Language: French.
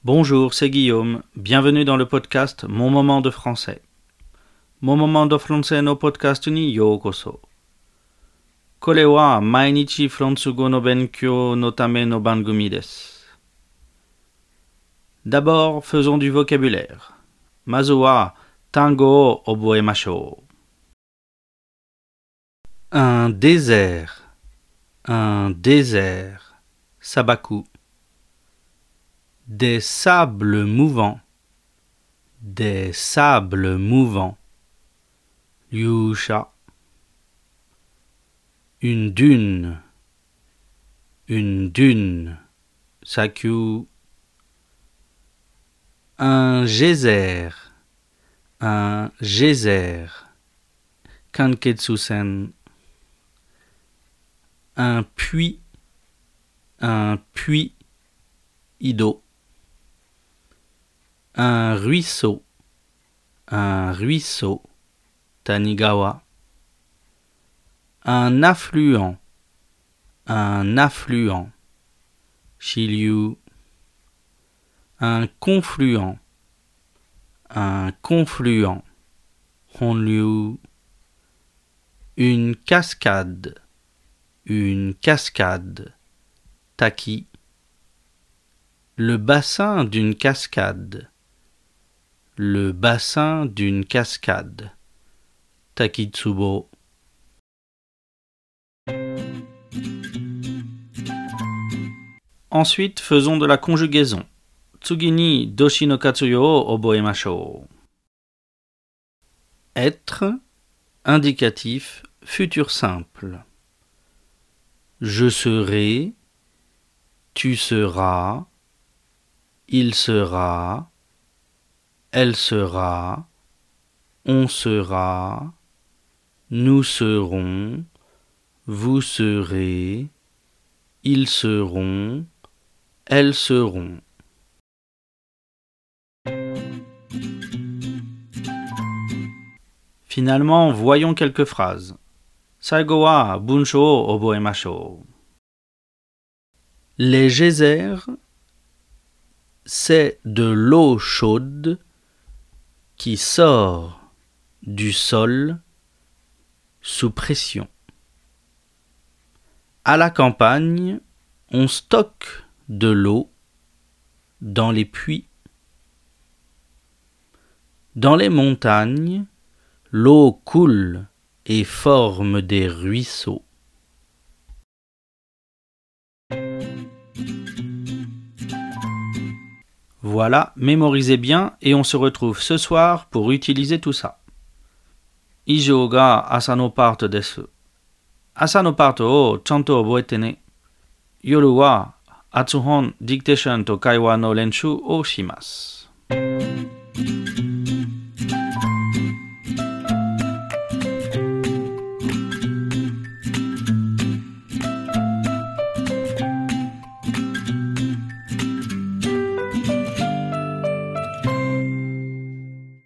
Bonjour, c'est Guillaume. Bienvenue dans le podcast Mon moment de français. Mon moment de français no podcast ni yokoso. Kore wa mainichi fransugo no benkyou no tame no bangumi desu. D'abord, faisons du vocabulaire. Mazu wa tango o oboemashou. Un désert. Sabaku. Des sables mouvants. Ryusha. Une dune. Sakyu. Un geyser. Kanketsusen. Un puits. Ido. Un ruisseau. Tanigawa. Un affluent. Shiryu. Un confluent. Honryu. Une cascade. Taki. Le bassin d'une cascade. Takitsubo. Ensuite, faisons de la conjugaison. Tsugi ni doshi no katsuyo o oboemashou. Être, indicatif, futur simple. Je serai, tu seras, il sera, elle sera, on sera, nous serons, vous serez, ils seront, elles seront. Finalement, voyons quelques phrases. Saigo wa bunsho o oboemashou. Les geysers, c'est de l'eau chaude qui sort du sol sous pression. À la campagne, on stocke de l'eau dans les puits. Dans les montagnes, l'eau coule et forme des ruisseaux. Voilà, mémorisez bien et on se retrouve ce soir pour utiliser tout ça. Ijou ga asa no part desu. Asa no part o chanto oboete ne. Yoru wa atsuhon dictation to kaiwa no lenshu o shimasu.